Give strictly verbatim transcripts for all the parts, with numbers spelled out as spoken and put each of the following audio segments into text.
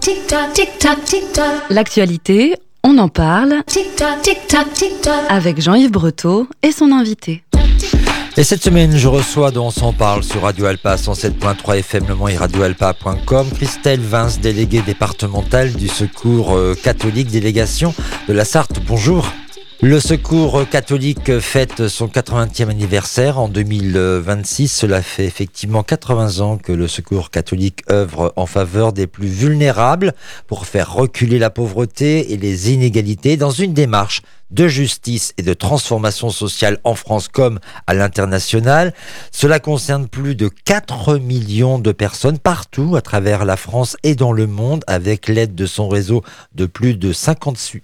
tic-tac, tic-tac, tic-tac. L'actualité, on en parle Tic-tac, tic-tac, tic-tac. avec Jean-Yves Breteau et son invité. Et cette semaine, je reçois dans On s'en parle sur Radio Alpa cent sept point trois F M Le Mans et radio alpa point com Christelle Vince, déléguée départementale du Secours catholique, délégation de la Sarthe. Bonjour. Le Secours catholique fête son quatre-vingtième anniversaire en deux mille vingt-six. Cela fait effectivement quatre-vingts ans que le Secours catholique œuvre en faveur des plus vulnérables pour faire reculer la pauvreté et les inégalités dans une démarche de justice et de transformation sociale en France comme à l'international. Cela concerne plus de quatre millions de personnes partout à travers la France et dans le monde, avec l'aide de son réseau de plus de cinquante-huit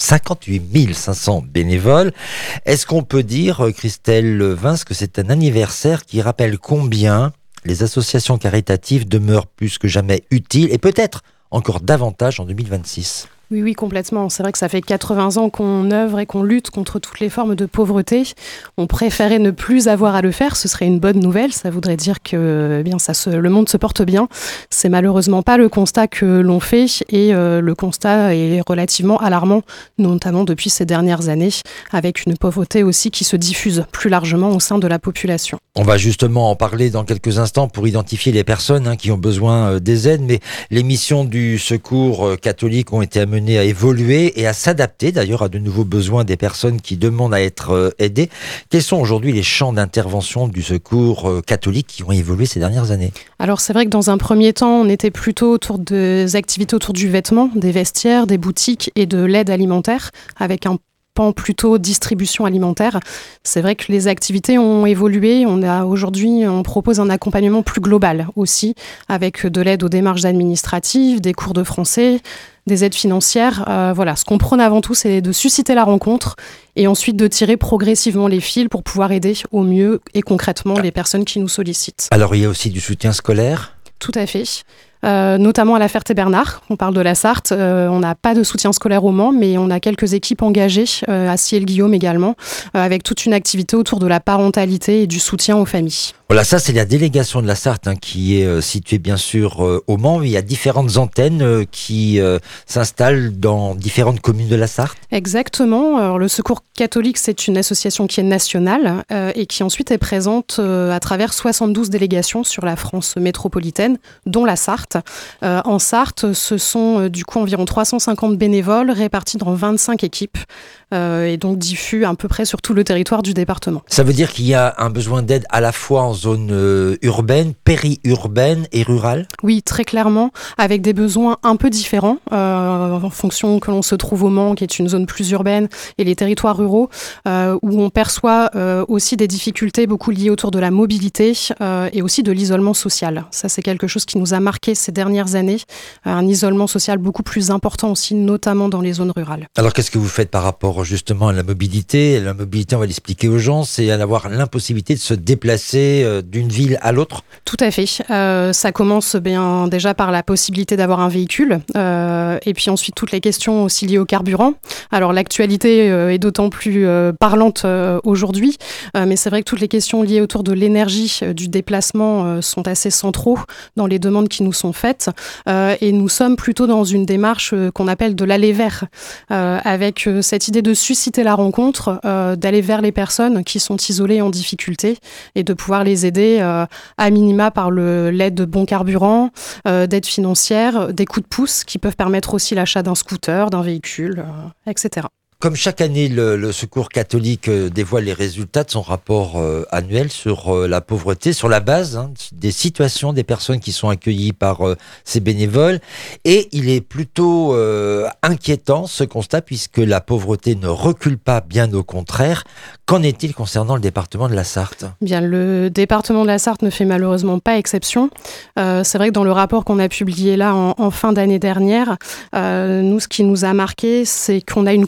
mille cinq cents bénévoles. Est-ce qu'on peut dire, Christelle Vince, que c'est un anniversaire qui rappelle combien les associations caritatives demeurent plus que jamais utiles et peut-être encore davantage en deux mille vingt-six ? Oui, oui, complètement. C'est vrai que ça fait quatre-vingts ans qu'on œuvre et qu'on lutte contre toutes les formes de pauvreté. On préférait ne plus avoir à le faire. Ce serait une bonne nouvelle. Ça voudrait dire que eh bien, ça se, le monde se porte bien. C'est malheureusement pas le constat que l'on fait. Et euh, le constat est relativement alarmant, notamment depuis ces dernières années, avec une pauvreté aussi qui se diffuse plus largement au sein de la population. On va justement en parler dans quelques instants pour identifier les personnes hein, qui ont besoin euh, des aides. Mais les missions du Secours euh, catholique ont été amenées à évoluer et à s'adapter d'ailleurs à de nouveaux besoins des personnes qui demandent à être euh, aidées. Quels sont aujourd'hui les champs d'intervention du Secours euh, catholique qui ont évolué ces dernières années ? Alors c'est vrai que dans un premier temps, on était plutôt autour des activités autour du vêtement, des vestiaires, des boutiques et de l'aide alimentaire, avec un pan plutôt distribution alimentaire. C'est vrai que les activités ont évolué. On a aujourd'hui, on propose un accompagnement plus global aussi, avec de l'aide aux démarches administratives, des cours de français, des aides financières. Euh, voilà, ce qu'on prône avant tout, c'est de susciter la rencontre et ensuite de tirer progressivement les fils pour pouvoir aider au mieux et concrètement les personnes qui nous sollicitent. Alors il y a aussi du soutien scolaire ? Tout à fait. Euh, notamment à la Ferté-Bernard, on parle de la Sarthe. Euh, on n'a pas de soutien scolaire au Mans, mais on a quelques équipes engagées, euh, à Ciel-Guillaume également, euh, avec toute une activité autour de la parentalité et du soutien aux familles. Voilà, ça c'est la délégation de la Sarthe hein, qui est euh, située bien sûr euh, au Mans. Il y a différentes antennes euh, qui euh, s'installent dans différentes communes de la Sarthe. Exactement. Alors, le Secours catholique, c'est une association qui est nationale euh, et qui ensuite est présente euh, à travers soixante-douze délégations sur la France métropolitaine, dont la Sarthe. Euh, en Sarthe, ce sont euh, du coup environ trois cent cinquante bénévoles répartis dans vingt-cinq équipes euh, et donc diffus à peu près sur tout le territoire du département. Ça veut dire qu'il y a un besoin d'aide à la fois en zone euh, urbaine, périurbaine et rurale ? Oui, très clairement, avec des besoins un peu différents euh, en fonction que l'on se trouve au Mans, qui est une zone plus urbaine, et les territoires ruraux, euh, où on perçoit euh, aussi des difficultés beaucoup liées autour de la mobilité euh, et aussi de l'isolement social. Ça, c'est quelque chose qui nous a marqué ces dernières années, un isolement social beaucoup plus important aussi, notamment dans les zones rurales. Alors qu'est-ce que vous faites par rapport justement à la mobilité ? La mobilité, on va l'expliquer aux gens, c'est avoir l'impossibilité de se déplacer euh, d'une ville à l'autre ? Tout à fait. Euh, ça commence bien déjà par la possibilité d'avoir un véhicule euh, et puis ensuite toutes les questions aussi liées au carburant. Alors l'actualité euh, est d'autant plus euh, parlante euh, aujourd'hui, euh, mais c'est vrai que toutes les questions liées autour de l'énergie, euh, du déplacement euh, sont assez centraux dans les demandes qui nous sont faites euh, et nous sommes plutôt dans une démarche euh, qu'on appelle de l'aller vers, euh, avec euh, cette idée de susciter la rencontre, euh, d'aller vers les personnes qui sont isolées en difficulté et de pouvoir les aider euh, à minima par le, l'aide de bons carburants, euh, d'aide financière, des coups de pouce qui peuvent permettre aussi l'achat d'un scooter, d'un véhicule, euh, et cetera. Comme chaque année, le, le Secours catholique euh, dévoile les résultats de son rapport euh, annuel sur euh, la pauvreté, sur la base hein, des situations des personnes qui sont accueillies par euh, ces bénévoles. Et il est plutôt euh, inquiétant ce constat, puisque la pauvreté ne recule pas, bien au contraire. Qu'en est-il concernant le département de la Sarthe ? Bien, le département de la Sarthe ne fait malheureusement pas exception. Euh, c'est vrai que dans le rapport qu'on a publié là en, en fin d'année dernière, euh, nous, ce qui nous a marqué, c'est qu'on a une constante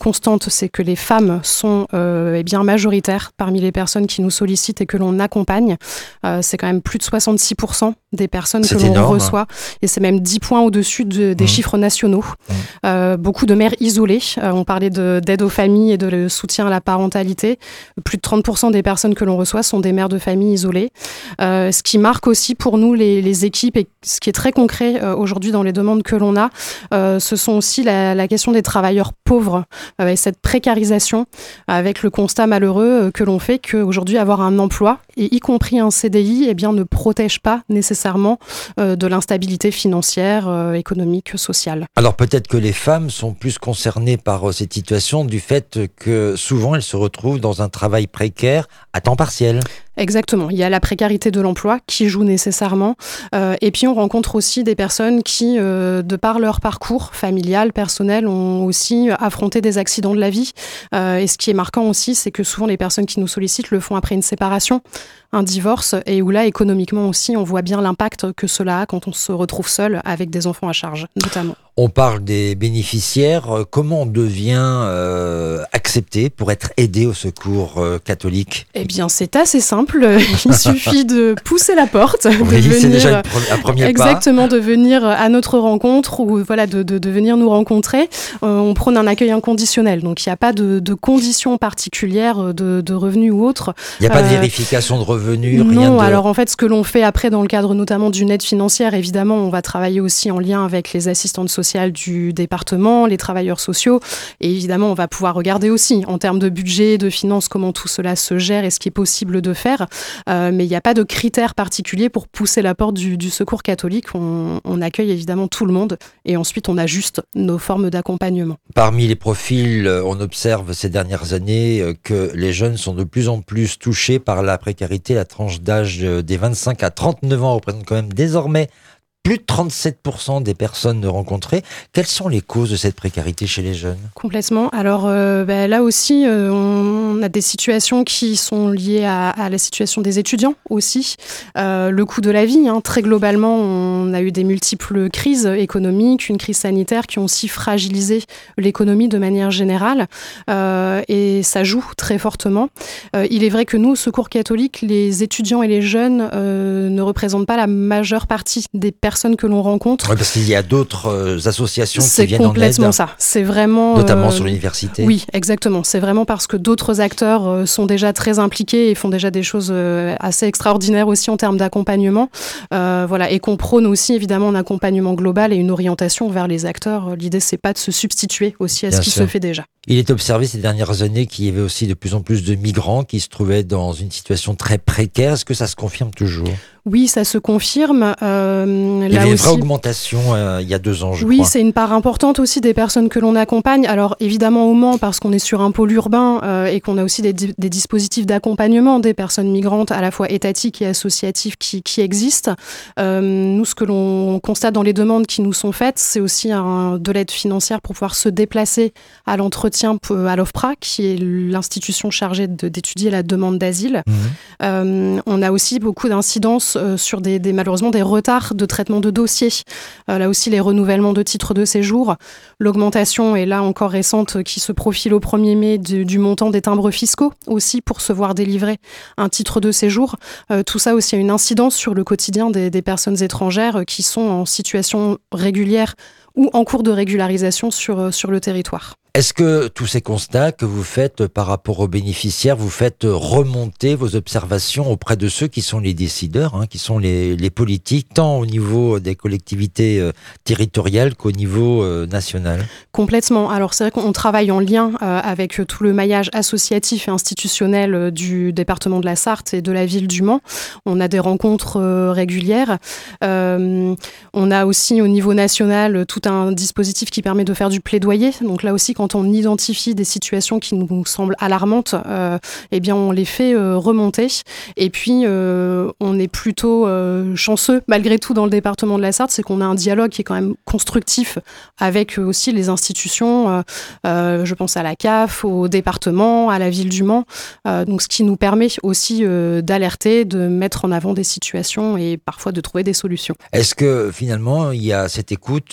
importante, c'est que les femmes sont euh, eh bien majoritaires parmi les personnes qui nous sollicitent et que l'on accompagne. Euh, c'est quand même plus de soixante-six pour cent des personnes c'est que l'on énorme. reçoit. Et c'est même dix points au-dessus de, des mmh. chiffres nationaux. Mmh. Euh, beaucoup de mères isolées. Euh, on parlait de, d'aide aux familles et de le soutien à la parentalité. Plus de trente pour cent des personnes que l'on reçoit sont des mères de famille isolées. Euh, ce qui marque aussi pour nous les, les équipes et ce qui est très concret euh, aujourd'hui dans les demandes que l'on a, euh, ce sont aussi la, la question des travailleurs pauvres euh, et cette précarisation avec le constat malheureux euh, que l'on fait qu'aujourd'hui avoir un emploi et y compris un C D I eh bien, ne protège pas nécessairement euh, de l'instabilité financière, euh, économique, sociale. Alors peut-être que les femmes sont plus concernées par euh, cette situation du fait que souvent elles se retrouvent dans un travail précaire à temps partiel. Exactement, il y a la précarité de l'emploi qui joue nécessairement euh, et puis on rencontre aussi des personnes qui, euh, de par leur parcours familial, personnel, ont aussi affronté des accidents de la vie euh, et ce qui est marquant aussi, c'est que souvent les personnes qui nous sollicitent le font après une séparation, un divorce et où là économiquement aussi on voit bien l'impact que cela a quand on se retrouve seul avec des enfants à charge notamment. On parle des bénéficiaires, comment on devient euh, accepté pour être aidé au secours euh, catholique ? Eh bien c'est assez simple. Il suffit de pousser la porte, oui, de venir, c'est déjà pre- un premier exactement, pas. de venir à notre rencontre ou voilà, de, de, de venir nous rencontrer. Euh, on prône un accueil inconditionnel, donc il n'y a pas de, de conditions particulières de, de revenus ou autres. Il n'y a pas de euh, vérification de revenus, non, rien de... alors en fait, ce que l'on fait après dans le cadre notamment d'une aide financière, évidemment, on va travailler aussi en lien avec les assistantes sociales du département, les travailleurs sociaux, et évidemment, on va pouvoir regarder aussi en termes de budget, de finances, comment tout cela se gère et ce qui est possible de faire. Euh, mais il n'y a pas de critères particuliers pour pousser la porte du, du secours catholique. On, on accueille évidemment tout le monde et ensuite on ajuste nos formes d'accompagnement. Parmi les profils, on observe ces dernières années que les jeunes sont de plus en plus touchés par la précarité. La tranche d'âge des vingt-cinq à trente-neuf ans représente quand même désormais plus de trente-sept pour cent des personnes rencontrées. Quelles sont les causes de cette précarité chez les jeunes ? Complètement. Alors euh, bah, là aussi, euh, on a des situations qui sont liées à, à la situation des étudiants aussi. Euh, le coût de la vie, hein, très globalement, on a eu des multiples crises économiques, une crise sanitaire qui ont aussi fragilisé l'économie de manière générale. Euh, et ça joue très fortement. Euh, il est vrai que nous, au Secours catholique, les étudiants et les jeunes euh, ne représentent pas la majeure partie des personnes que l'on rencontre. Oui, parce qu'il y a d'autres euh, associations c'est qui viennent en aide. C'est complètement ça. C'est vraiment... Notamment euh, sur l'université. Oui, exactement. C'est vraiment parce que d'autres acteurs euh, sont déjà très impliqués et font déjà des choses euh, assez extraordinaires aussi en termes d'accompagnement. Euh, voilà, et qu'on prône aussi évidemment un accompagnement global et une orientation vers les acteurs. L'idée, c'est pas de se substituer aussi à Bien ce qui sûr. se fait déjà. Il est observé ces dernières années qu'il y avait aussi de plus en plus de migrants qui se trouvaient dans une situation très précaire. Est-ce que ça se confirme toujours ? Oui, ça se confirme. Euh, il y là avait une aussi, vraie augmentation euh, il y a deux ans, je oui, crois. Oui, c'est une part importante aussi des personnes que l'on accompagne. Alors évidemment au Mans, parce qu'on est sur un pôle urbain euh, et qu'on a aussi des, des dispositifs d'accompagnement des personnes migrantes à la fois étatiques et associatifs qui, qui existent. Euh, nous, ce que l'on constate dans les demandes qui nous sont faites, c'est aussi un, de l'aide financière pour pouvoir se déplacer à l'entretien à l'OFPRA, qui est l'institution chargée de, d'étudier la demande d'asile. Mmh. Euh, on a aussi beaucoup d'incidences euh, sur des, des, malheureusement des retards de traitement de dossiers. Euh, là aussi, les renouvellements de titres de séjour. L'augmentation est là encore récente qui se profile au premier mai du, du montant des timbres fiscaux aussi pour se voir délivrer un titre de séjour. Euh, tout ça aussi a une incidence sur le quotidien des, des personnes étrangères qui sont en situation régulière ou en cours de régularisation sur, sur le territoire. Est-ce que tous ces constats que vous faites par rapport aux bénéficiaires, vous faites remonter vos observations auprès de ceux qui sont les décideurs, hein, qui sont les, les politiques, tant au niveau des collectivités euh, territoriales qu'au niveau euh, national ? Complètement. Alors c'est vrai qu'on travaille en lien euh, avec tout le maillage associatif et institutionnel euh, du département de la Sarthe et de la ville du Mans. On a des rencontres euh, régulières. Euh, on a aussi au niveau national tout un dispositif qui permet de faire du plaidoyer. Donc là aussi, quand Quand on identifie des situations qui nous semblent alarmantes, euh, eh bien on les fait euh, remonter. Et puis, euh, on est plutôt euh, chanceux, malgré tout, dans le département de la Sarthe, c'est qu'on a un dialogue qui est quand même constructif avec aussi les institutions. Euh, euh, je pense à la C A F, au département, à la ville du Mans. Euh, donc, ce qui nous permet aussi euh, d'alerter, de mettre en avant des situations et parfois de trouver des solutions. Est-ce que finalement, il y a cette écoute euh,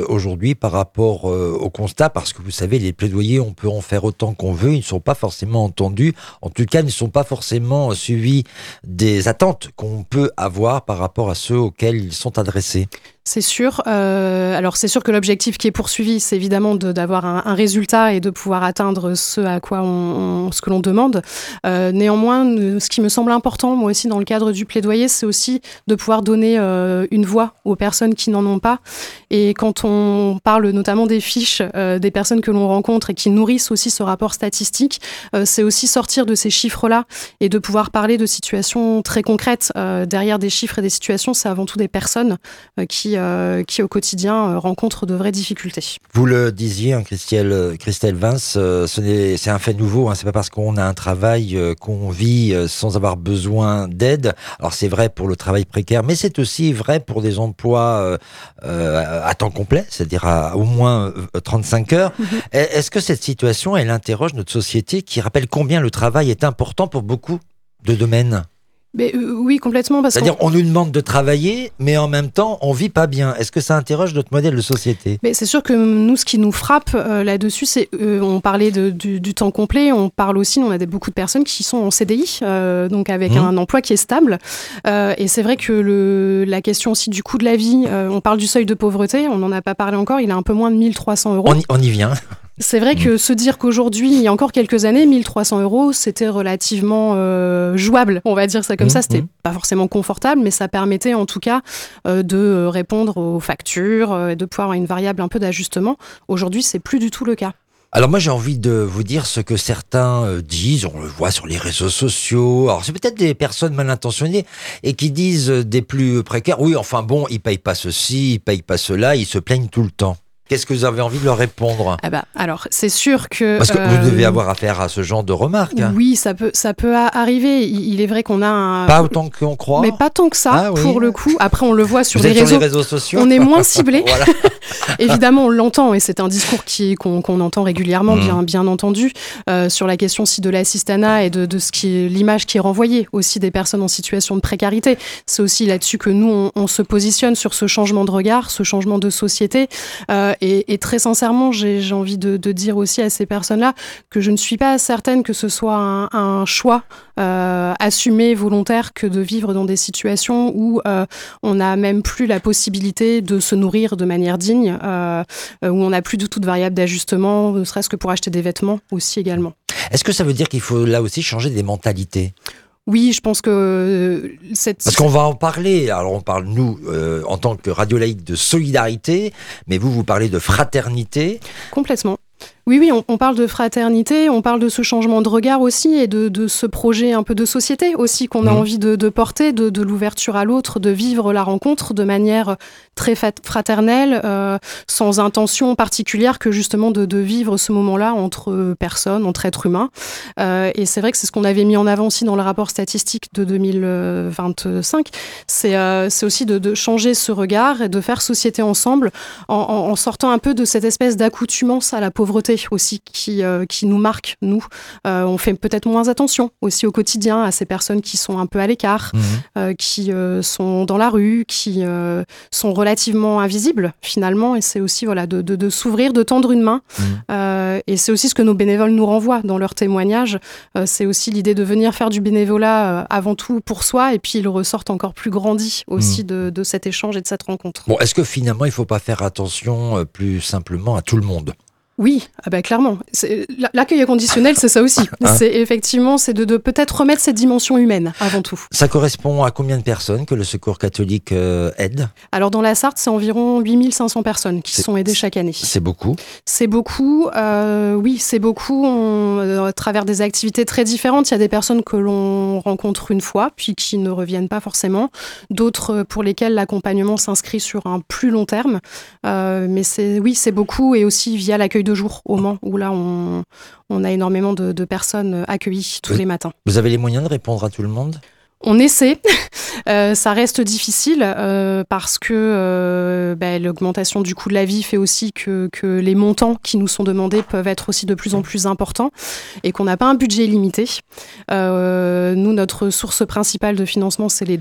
aujourd'hui par rapport euh, au constat, parce que vous savez, les plaidoyers, on peut en faire autant qu'on veut, ils ne sont pas forcément entendus, en tout cas, ils ne sont pas forcément suivis des attentes qu'on peut avoir par rapport à ceux auxquels ils sont adressés. C'est sûr. Euh, alors, c'est sûr que l'objectif qui est poursuivi, c'est évidemment de, d'avoir un, un résultat et de pouvoir atteindre ce à quoi on, on ce que l'on demande. Euh, néanmoins, ce qui me semble important, moi aussi, dans le cadre du plaidoyer, c'est aussi de pouvoir donner euh, une voix aux personnes qui n'en ont pas. Et quand on parle notamment des fiches euh, des personnes que l'on rencontre et qui nourrissent aussi ce rapport statistique, euh, c'est aussi sortir de ces chiffres-là et de pouvoir parler de situations très concrètes. Euh, derrière des chiffres et des situations, c'est avant tout des personnes euh, qui Euh, qui au quotidien euh, rencontrent de vraies difficultés. Vous le disiez, hein, Christelle, Christelle Vince, euh, ce n'est, c'est un fait nouveau, hein, c'est pas parce qu'on a un travail euh, qu'on vit euh, sans avoir besoin d'aide. Alors c'est vrai pour le travail précaire, mais c'est aussi vrai pour des emplois euh, euh, à temps complet, c'est-à-dire à au moins euh, trente-cinq heures. Mm-hmm. Est-ce que cette situation, elle interroge notre société qui rappelle combien le travail est important pour beaucoup de domaines ? Mais, euh, oui, complètement. Parce C'est-à-dire qu'on on nous demande de travailler, mais en même temps, on vit pas bien. Est-ce que ça interroge notre modèle de société ? Mais c'est sûr que nous, ce qui nous frappe euh, là-dessus, c'est euh, on parlait de, du, du temps complet, on parle aussi, on a des, beaucoup de personnes qui sont en C D I, euh, donc avec mmh. un emploi qui est stable. Euh, et c'est vrai que le, la question aussi du coût de la vie, euh, on parle du seuil de pauvreté, on n'en a pas parlé encore, il est un peu moins de mille trois cents euros. On y, on y vient. C'est vrai que se dire qu'aujourd'hui, il y a encore quelques années, mille trois cents euros, c'était relativement euh, jouable, on va dire ça comme mmh, ça. C'était mmh. pas forcément confortable, mais ça permettait en tout cas euh, de répondre aux factures, euh, de pouvoir avoir une variable un peu d'ajustement. Aujourd'hui, c'est plus du tout le cas. Alors moi j'ai envie de vous dire ce que certains euh, disent, on le voit sur les réseaux sociaux, alors c'est peut-être des personnes mal intentionnées et qui disent euh, des plus précaires, oui enfin bon, ils payent pas ceci, ils payent pas cela, ils se plaignent tout le temps. Qu'est-ce que vous avez envie de leur répondre ? Ah bah, alors, c'est sûr que... Parce que euh, vous devez avoir affaire à ce genre de remarques. Hein. Oui, ça peut, ça peut arriver. Il, il est vrai qu'on a un... Pas autant qu'on croit. Mais pas tant que ça, ah, oui. pour le coup. Après, on le voit sur, vous les, êtes réseaux. sur les réseaux sociaux. On est moins ciblé. Voilà. Évidemment, on l'entend, et c'est un discours qui, qu'on, qu'on entend régulièrement, mmh. bien, bien entendu, euh, sur la question aussi de l'assistanat et de, de ce qui est, l'image qui est renvoyée aussi des personnes en situation de précarité. C'est aussi là-dessus que nous, on, on se positionne sur ce changement de regard, ce changement de société, euh, et, et très sincèrement, Sincèrement, j'ai, j'ai envie de, de dire aussi à ces personnes-là que je ne suis pas certaine que ce soit un, un choix euh, assumé, volontaire, que de vivre dans des situations où euh, on n'a même plus la possibilité de se nourrir de manière digne, euh, où on n'a plus du tout de variable d'ajustement, ne serait-ce que pour acheter des vêtements aussi également. Est-ce que ça veut dire qu'il faut là aussi changer des mentalités ? Oui, je pense que cette... Parce qu'on va en parler. Alors on parle, nous, euh, en tant que radio laïque, de solidarité, mais vous, vous parlez de fraternité. Complètement. Oui, oui, on, on parle de fraternité, on parle de ce changement de regard aussi et de, de ce projet un peu de société aussi qu'on a mmh. envie de, de porter, de, de l'ouverture à l'autre, de vivre la rencontre de manière très fraternelle, euh, sans intention particulière que justement de, de vivre ce moment-là entre personnes, entre êtres humains. Euh, et c'est vrai que c'est ce qu'on avait mis en avant aussi dans le rapport statistique de deux mille vingt-cinq. C'est, euh, c'est aussi de, de changer ce regard et de faire société ensemble en, en, en sortant un peu de cette espèce d'accoutumance à la pauvreté aussi qui, euh, qui nous marque, nous. Euh, on fait peut-être moins attention aussi au quotidien à ces personnes qui sont un peu à l'écart, mmh. euh, qui euh, sont dans la rue, qui euh, sont relativement invisibles finalement. Et c'est aussi voilà, de, de, de s'ouvrir, de tendre une main. Mmh. Euh, et c'est aussi ce que nos bénévoles nous renvoient dans leurs témoignages. Euh, c'est aussi l'idée de venir faire du bénévolat euh, avant tout pour soi. Et puis ils ressortent encore plus grandis aussi mmh. de, de cet échange et de cette rencontre. Bon, est-ce que finalement il ne faut pas faire attention euh, plus simplement à tout le monde ? Oui, ah bah clairement. C'est, l'accueil inconditionnel, c'est ça aussi. Hein c'est effectivement, c'est de, de peut-être remettre cette dimension humaine avant tout. Ça correspond à combien de personnes que le Secours catholique euh, aide ? Alors dans la Sarthe, c'est environ huit mille cinq cents personnes qui c'est, sont aidées chaque année. C'est beaucoup. C'est beaucoup. Euh, oui, c'est beaucoup. On, euh, à travers des activités très différentes, il y a des personnes que l'on rencontre une fois, puis qui ne reviennent pas forcément. D'autres pour lesquelles l'accompagnement s'inscrit sur un plus long terme. Euh, mais c'est, oui, c'est beaucoup, et aussi via l'accueil de jour au Mans, où là on, on a énormément de, de personnes accueillies tous vous, les matins. Vous avez les moyens de répondre à tout le monde ? On essaie, euh, ça reste difficile euh, parce que euh, bah, l'augmentation du coût de la vie fait aussi que, que les montants qui nous sont demandés peuvent être aussi de plus en plus importants et qu'on n'a pas un budget illimité. Euh, nous, notre source principale de financement, c'est les dons.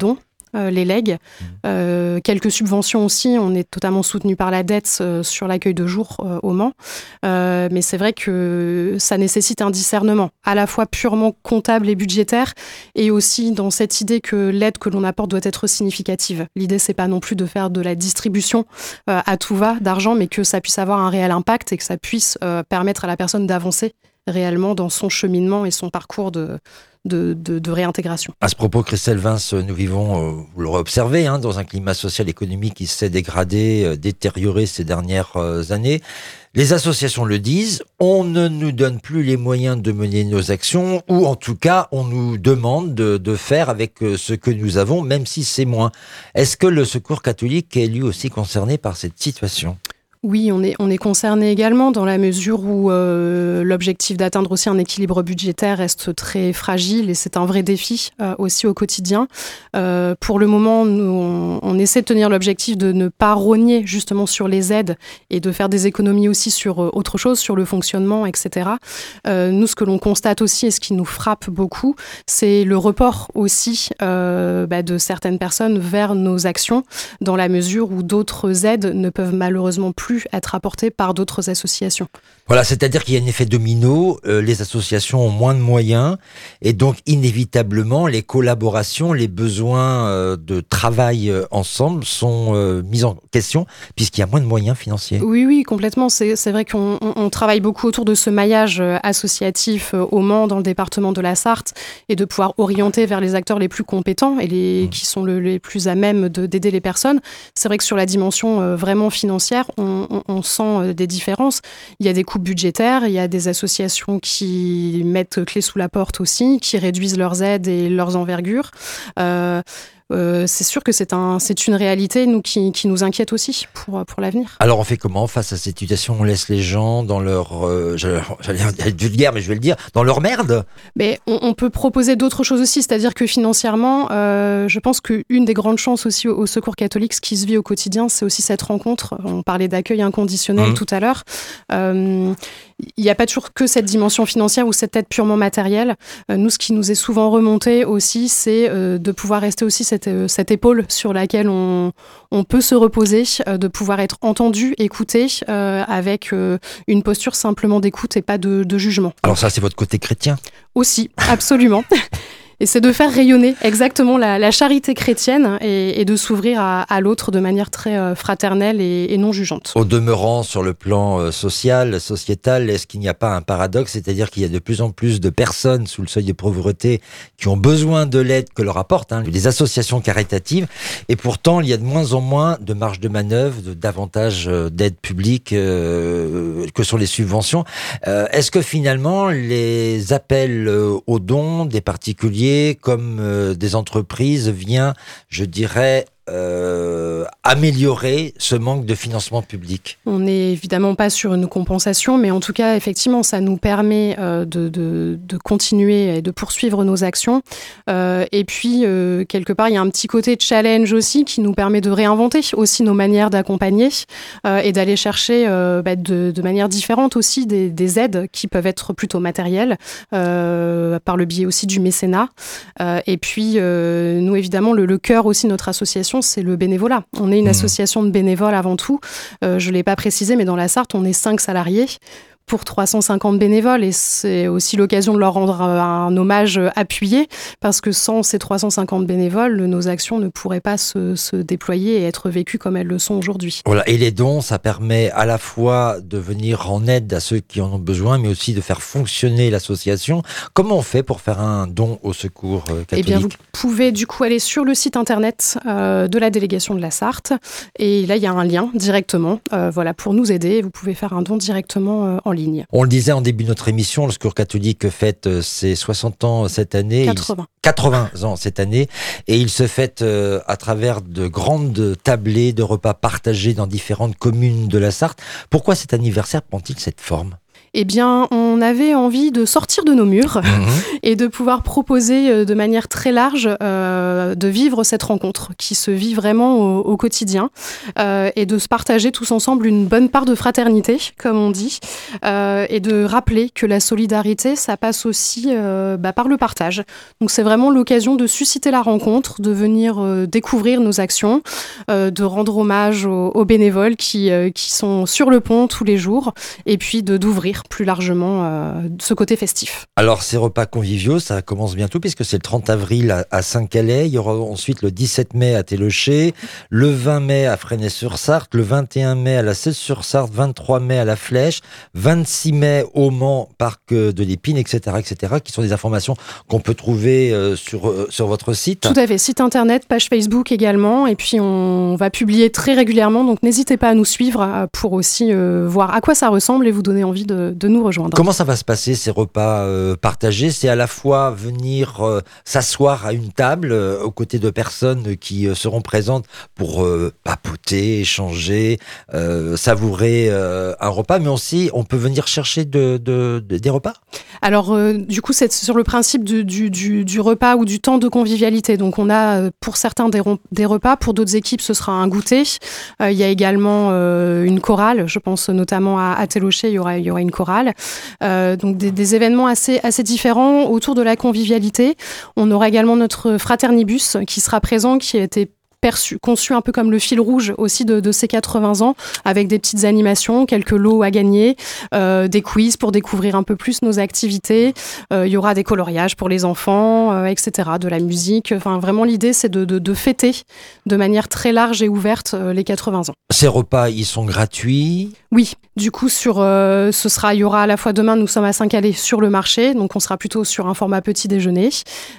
euh, les legs. Mmh. Euh, quelques subventions aussi. On est totalement soutenu par la dette euh, sur l'accueil de jour euh, au Mans. Euh, mais c'est vrai que ça nécessite un discernement, à la fois purement comptable et budgétaire, et aussi dans cette idée que l'aide que l'on apporte doit être significative. L'idée, c'est pas non plus de faire de la distribution euh, à tout va d'argent, mais que ça puisse avoir un réel impact et que ça puisse euh, permettre à la personne d'avancer réellement dans son cheminement et son parcours de, de, de, de réintégration. À ce propos, Christelle Vince, nous vivons, euh, vous l'aurez observé, hein, dans un climat social et économique qui s'est dégradé, euh, détérioré ces dernières euh, années. Les associations le disent, on ne nous donne plus les moyens de mener nos actions, ou en tout cas, on nous demande de, de faire avec ce que nous avons, même si c'est moins. Est-ce que le Secours catholique est lui aussi concerné par cette situation ? Oui, on est, on est concerné également dans la mesure où euh, l'objectif d'atteindre aussi un équilibre budgétaire reste très fragile et c'est un vrai défi euh, aussi au quotidien. Euh, pour le moment, nous, on, on essaie de tenir l'objectif de ne pas rogner justement sur les aides et de faire des économies aussi sur euh, autre chose, sur le fonctionnement, et cetera. Euh, nous, ce que l'on constate aussi et ce qui nous frappe beaucoup, c'est le report aussi euh, bah, de certaines personnes vers nos actions dans la mesure où d'autres aides ne peuvent malheureusement plus être apportées par d'autres associations. Voilà, c'est-à-dire qu'il y a un effet domino, euh, les associations ont moins de moyens et donc inévitablement les collaborations, les besoins euh, de travail euh, ensemble sont euh, mis en question puisqu'il y a moins de moyens financiers. Oui, oui, complètement. C'est, c'est vrai qu'on on, on travaille beaucoup autour de ce maillage euh, associatif euh, au Mans, dans le département de la Sarthe, et de pouvoir orienter vers les acteurs les plus compétents et les, mmh. qui sont le, les plus à même de, d'aider les personnes. C'est vrai que sur la dimension euh, vraiment financière, on, on, on sent euh, des différences. Il y a des coupes budgétaires, il y a des associations qui mettent clé sous la porte aussi, qui réduisent leurs aides et leurs envergures. Euh, Euh, c'est sûr que c'est, un, c'est une réalité nous, qui, qui nous inquiète aussi pour, pour l'avenir. Alors on fait comment face à cette situation ? On laisse les gens dans leur, euh, j'allais être vulgaire mais je vais le dire, dans leur merde ? Mais on, on peut proposer d'autres choses aussi, c'est-à-dire que financièrement, euh, je pense qu'une des grandes chances aussi au, au Secours catholique, ce qui se vit au quotidien, c'est aussi cette rencontre. On parlait d'accueil inconditionnel mmh. tout à l'heure. Euh, il n'y a pas toujours que cette dimension financière ou cette aide purement matérielle. Euh, nous, ce qui nous est souvent remonté aussi, c'est euh, de pouvoir rester aussi cette, euh, cette épaule sur laquelle on, on peut se reposer, euh, de pouvoir être entendu, écouté, euh, avec euh, une posture simplement d'écoute et pas de, de jugement. Alors ça, c'est votre côté chrétien ? Aussi, absolument. Et c'est de faire rayonner exactement la, la charité chrétienne et, et de s'ouvrir à, à l'autre de manière très euh, fraternelle et, et non jugeante. Au demeurant, sur le plan euh, social, sociétal, est-ce qu'il n'y a pas un paradoxe ? C'est-à-dire qu'il y a de plus en plus de personnes sous le seuil de pauvreté qui ont besoin de l'aide que leur apportent hein, les associations caritatives. Et pourtant, il y a de moins en moins de marge de manœuvre, de, davantage euh, d'aide publique euh, que sur les subventions. Euh, est-ce que finalement, les appels euh, aux dons des particuliers comme euh, des entreprises vient, je dirais, euh, améliorer ce manque de financement public ? On n'est évidemment pas sur une compensation, mais en tout cas, effectivement, ça nous permet euh, de, de, de continuer et de poursuivre nos actions. Euh, et puis, euh, quelque part, il y a un petit côté challenge aussi qui nous permet de réinventer aussi nos manières d'accompagner euh, et d'aller chercher euh, bah, de, de manière différente aussi des, des aides qui peuvent être plutôt matérielles, euh, par le biais aussi du mécénat. Euh, et puis, euh, nous, évidemment, le, le cœur aussi de notre association, c'est le bénévolat. On est une mmh. association de bénévoles avant tout. Euh, je ne l'ai pas précisé, mais dans la Sarthe, on est cinq salariés pour trois cent cinquante bénévoles et c'est aussi l'occasion de leur rendre un hommage appuyé parce que sans ces trois cent cinquante bénévoles, nos actions ne pourraient pas se, se déployer et être vécues comme elles le sont aujourd'hui. Voilà, et les dons, ça permet à la fois de venir en aide à ceux qui en ont besoin, mais aussi de faire fonctionner l'association. Comment on fait pour faire un don au Secours catholique ? Eh bien, vous pouvez du coup aller sur le site internet euh, de la délégation de la Sarthe et là, il y a un lien directement euh, voilà, pour nous aider. Vous pouvez faire un don directement euh, en ligne. On le disait en début de notre émission, le Secours catholique fête ses soixante ans cette année. quatre-vingts. Il, quatre-vingts ans cette année. Et il se fête euh, à travers de grandes tablées de repas partagés dans différentes communes de la Sarthe. Pourquoi cet anniversaire prend-il cette forme ? Eh bien, on avait envie de sortir de nos murs mmh. et de pouvoir proposer de manière très large euh, de vivre cette rencontre qui se vit vraiment au, au quotidien euh, et de se partager tous ensemble une bonne part de fraternité, comme on dit, euh, et de rappeler que la solidarité, ça passe aussi euh, bah, par le partage. Donc, c'est vraiment l'occasion de susciter la rencontre, de venir euh, découvrir nos actions, euh, de rendre hommage aux, aux bénévoles qui, euh, qui sont sur le pont tous les jours et puis de, d'ouvrir plus largement euh, ce côté festif. Alors ces repas conviviaux, ça commence bientôt puisque c'est le trente avril à, à Saint-Calais, il y aura ensuite le dix-sept mai à Télocher, le vingt mai à Fresnay-sur-Sarthe, le vingt et un mai à la Cèze-sur-Sarthe, vingt-trois mai à la Flèche, vingt-six mai au Mans, parc de l'Épine, et cetera, et cetera, qui sont des informations qu'on peut trouver euh, sur, euh, sur votre site. Tout à fait, site internet, page Facebook également, et puis on va publier très régulièrement, donc n'hésitez pas à nous suivre euh, pour aussi euh, voir à quoi ça ressemble et vous donner envie de, de nous rejoindre. Comment ça va se passer ces repas euh, partagés ? C'est à la fois venir euh, s'asseoir à une table euh, aux côtés de personnes qui euh, seront présentes pour euh, papoter, échanger, euh, savourer euh, un repas, mais aussi on peut venir chercher de, de, de, des repas ? Alors euh, du coup c'est sur le principe du, du, du, du repas ou du temps de convivialité. Donc on a pour certains des, des repas, pour d'autres équipes ce sera un goûter. Euh, il y a également euh, une chorale, je pense notamment à, à Télocher, il y aura, il y aura une chorale. Euh, donc des, des événements assez, assez différents autour de la convivialité. On aura également notre fraternibus qui sera présent, qui a été perçu, conçu un peu comme le fil rouge aussi de, de ces quatre-vingts ans, avec des petites animations, quelques lots à gagner, euh, des quiz pour découvrir un peu plus nos activités. Euh, il y aura des coloriages pour les enfants, euh, et cetera, de la musique. Enfin, vraiment, l'idée, c'est de, de, de fêter de manière très large et ouverte euh, les quatre-vingts ans. Ces repas, ils sont gratuits ? Oui, du coup, sur, euh, ce sera, il y aura à la fois demain, nous sommes à Saint-Calais sur le marché, donc on sera plutôt sur un format petit déjeuner.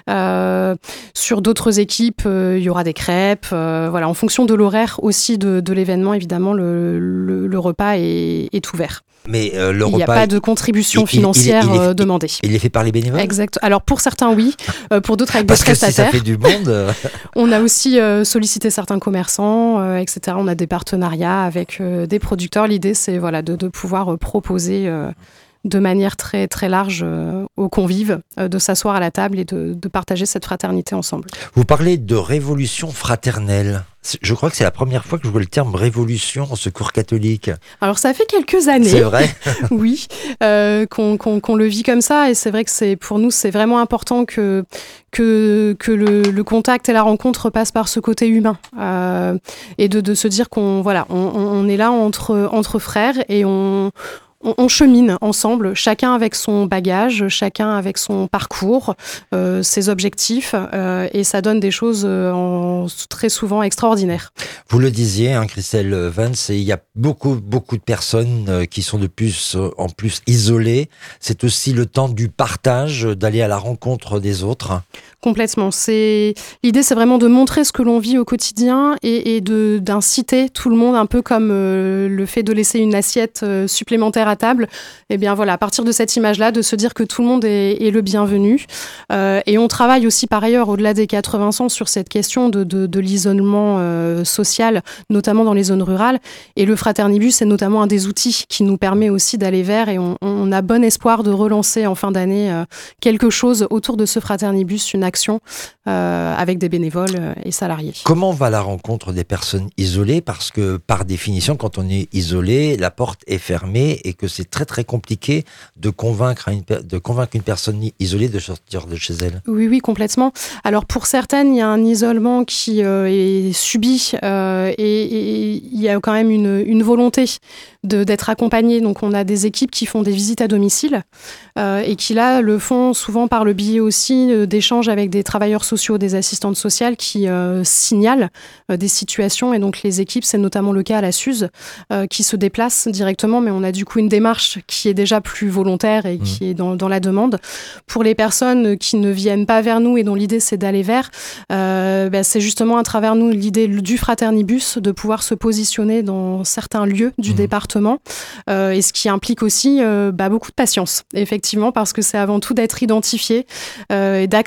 Euh, sur d'autres équipes, euh, il y aura des crêpes. Euh, voilà, en fonction de l'horaire aussi de, de l'événement, évidemment, le, le, le repas est, est ouvert. Mais euh, le il n'y a repas, pas de contribution il, financière il, il, il est, demandée. Il est fait par les bénévoles ? Exact. Alors pour certains, oui. Euh, pour d'autres, avec Parce des prestataires. Parce que si ça fait du monde... On a aussi euh, sollicité certains commerçants, euh, et cetera. On a des partenariats avec euh, des producteurs. L'idée, c'est voilà, de, de pouvoir euh, proposer... Euh, de manière très, très large euh, aux convives, euh, de s'asseoir à la table et de, de partager cette fraternité ensemble. Vous parlez de révolution fraternelle. Je crois que c'est la première fois que je vois le terme révolution en secours catholique. Alors ça fait quelques années. C'est vrai. Oui, euh, qu'on, qu'on, qu'on le vit comme ça, et c'est vrai que c'est, pour nous, c'est vraiment important que, que, que le, le contact et la rencontre passent par ce côté humain. Euh, et de, de se dire qu'on voilà, on, on est là entre, entre frères et on... On, on chemine ensemble, chacun avec son bagage, chacun avec son parcours, euh, ses objectifs, euh, et ça donne des choses euh, en, très souvent extraordinaires. Vous le disiez, hein, Christelle Vance, il y a beaucoup, beaucoup de personnes euh, qui sont de plus en plus isolées. C'est aussi le temps du partage, d'aller à la rencontre des autres. Complètement. C'est... L'idée, c'est vraiment de montrer ce que l'on vit au quotidien et, et de, d'inciter tout le monde, un peu comme euh, le fait de laisser une assiette euh, supplémentaire à table. Et bien voilà, à partir de cette image-là, de se dire que tout le monde est, est le bienvenu. Euh, et on travaille aussi par ailleurs, au-delà des quatre-vingts ans, sur cette question de, de, de l'isolement euh, social, notamment dans les zones rurales. Et le fraternibus est notamment un des outils qui nous permet aussi d'aller vers, et on, on a bon espoir de relancer en fin d'année euh, quelque chose autour de ce fraternibus, une action euh, avec des bénévoles et salariés. Comment va la rencontre des personnes isolées ? Parce que par définition, quand on est isolé, la porte est fermée et que c'est très très compliqué de convaincre une, de convaincre une personne isolée de sortir de chez elle. Oui, oui, complètement. Alors pour certaines, il y a un isolement qui euh, est subi euh, et, et il y a quand même une, une volonté de, d'être accompagné. Donc on a des équipes qui font des visites à domicile euh, et qui là le font souvent par le biais aussi euh, d'échanges avec avec des travailleurs sociaux, des assistantes sociales qui euh, signalent euh, des situations. Et donc les équipes, c'est notamment le cas à la Suze, euh, qui se déplacent directement, mais on a du coup une démarche qui est déjà plus volontaire et mmh. qui est dans, dans la demande. Pour les personnes qui ne viennent pas vers nous et dont l'idée c'est d'aller vers, euh, bah, c'est justement à travers nous l'idée du fraternibus de pouvoir se positionner dans certains lieux du mmh. département, euh, et ce qui implique aussi euh, bah, beaucoup de patience, effectivement, parce que c'est avant tout d'être identifié euh, et d'accepter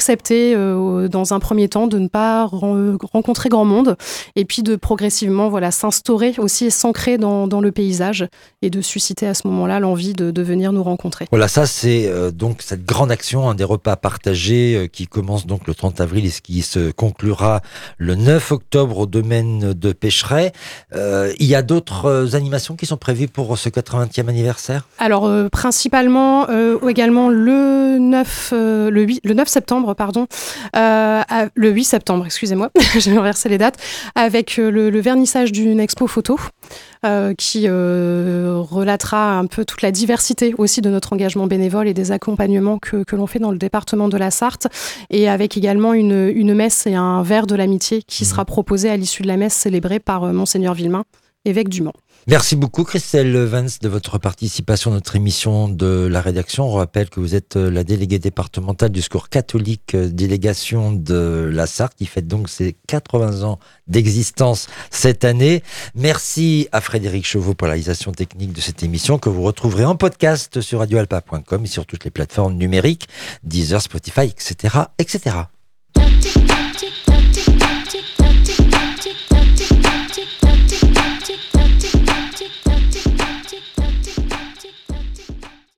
décidé euh, dans un premier temps de ne pas ren- rencontrer grand monde et puis de progressivement voilà, s'instaurer aussi et s'ancrer dans, dans le paysage et de susciter à ce moment-là l'envie de, de venir nous rencontrer. Voilà, ça c'est euh, donc cette grande action, un des repas partagés euh, qui commence donc le trente avril et qui se conclura le neuf octobre au domaine de Pécheret. Euh, il y a d'autres euh, animations qui sont prévues pour ce quatre-vingtième anniversaire ? Alors euh, principalement euh, également le neuf, euh, le huit, le neuf septembre pardon, euh, à, le huit septembre excusez-moi, j'ai inversé les dates, avec euh, le, le vernissage d'une expo photo euh, qui euh, relatera un peu toute la diversité aussi de notre engagement bénévole et des accompagnements que, que l'on fait dans le département de la Sarthe, et avec également une, une messe et un verre de l'amitié qui sera proposé à l'issue de la messe célébrée par euh, Monseigneur Villemain, évêque du Mans. Merci beaucoup Christelle Vance de votre participation à notre émission de la rédaction. On rappelle que vous êtes la déléguée départementale du Secours catholique, délégation de la Sarthe, qui fête donc ses quatre-vingts ans d'existence cette année. Merci à Frédéric Chauveau pour la réalisation technique de cette émission que vous retrouverez en podcast sur radio alpa point com et sur toutes les plateformes numériques, Deezer, Spotify, et cetera, et cetera.